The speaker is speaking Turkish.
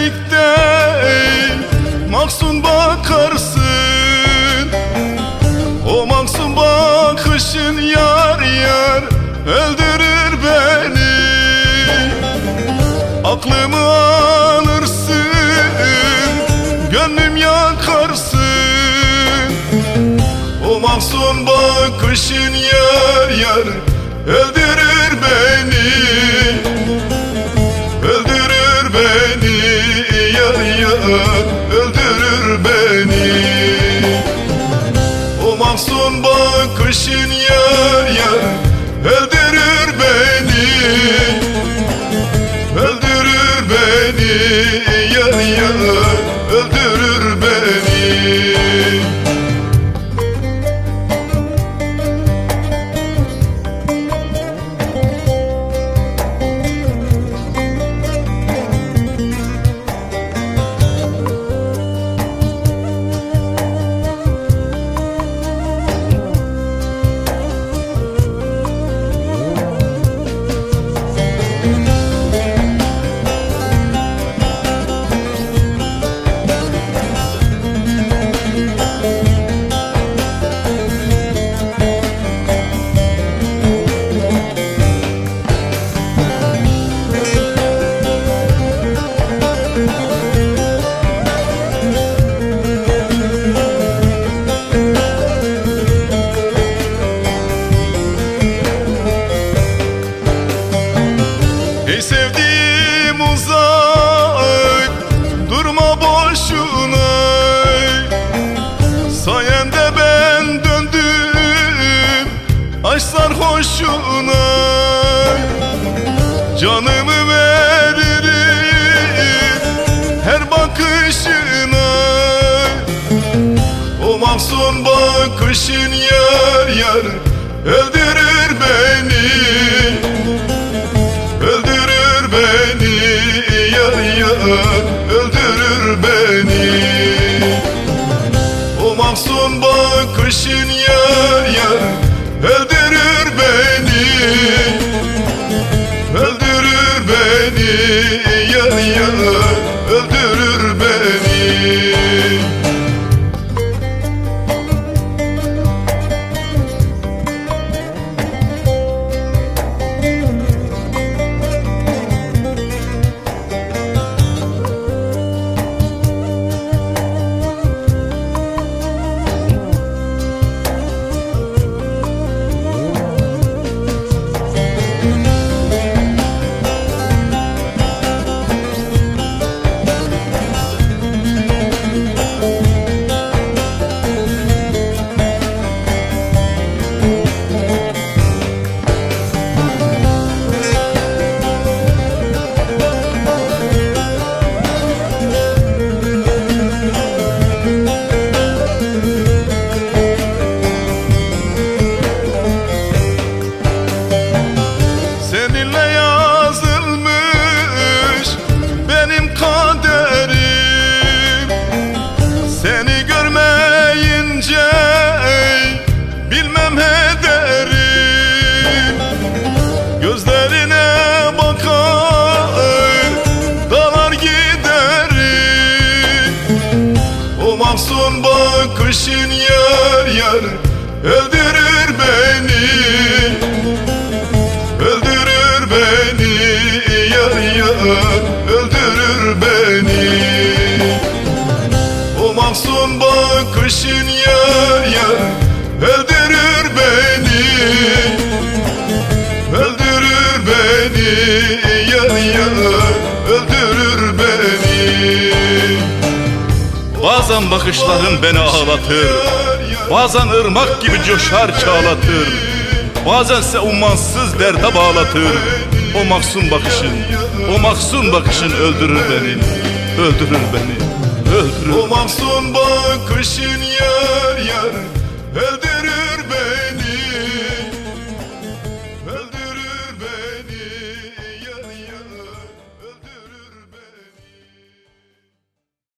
güzellikte mahzun bakarsın. O mahzun bakışın yar yar öldürür beni. Aklımı alırsın, gönlüm yakarsın. O mahzun bakışın yar yar öldürür beni. Öldürür beni yar yar öldürür beni. O mahzun bakışın yar yar öldürür beni. Öldürür beni yar yar öldürür beni. Ey sevdiğim uzak, durma boşuna. Sayende ben döndüm aşk sarhoşuna. Canımı veririm her bakışına. O mahzun bakışın yar yar öldürür beni. Öldürür beni yar yar öldürür beni. O mahzun bakışın yar yar öldürür beni. Öldürür beni yar yar öldürür beni. Seninle yazılmış benim kaderim. Seni görmeyince bilmem ederim. Gözlerine bakar dalar giderim. O mahzun bakışın yar yar öldürür beni. Öldürür beni yar yar öldürür beni. O mahzun bakışın yar yar öldürür beni. Öldürür beni yar yar öldürür beni. Bazen bakışların beni ağlatır, bazen ırmak gibi coşar çağlatır, bazense umansız derde bağlatır. O mahzun bakışın, o mahzun bakışın öldürür beni, öldürür beni, öldürür. O mahzun bakışın yar yar öldürür